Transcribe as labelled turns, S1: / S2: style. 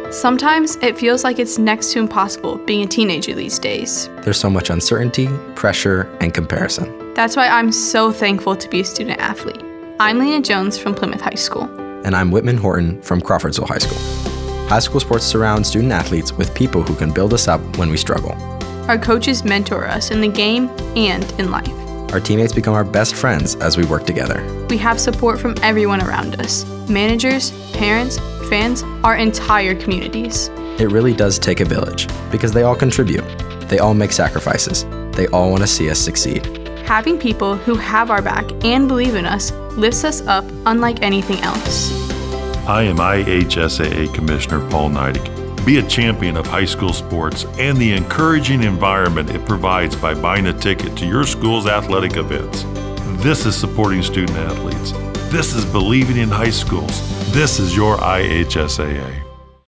S1: Sometimes it feels like it's next to impossible being a teenager these days.
S2: There's so much uncertainty, pressure, and comparison.
S1: That's why I'm so thankful to be a student athlete. I'm Lena Jones from Plymouth High School.
S2: And I'm Whitman Horton from Crawfordsville High School. High school sports surround student athletes with people who can build us up when we struggle.
S1: Our coaches mentor us in the game and in life.
S2: Our teammates become our best friends as we work together.
S1: We have support from everyone around us. Managers, parents, fans, our entire communities.
S2: It really does take a village because they all contribute. They all make sacrifices. They all want to see us succeed.
S1: Having people who have our back and believe in us lifts us up unlike anything else.
S3: I am IHSAA Commissioner Paul Neidig. Be a champion of high school sports and the encouraging environment it provides by buying a ticket to your school's athletic events. This is supporting student athletes. This is believing in high schools. This is your IHSAA.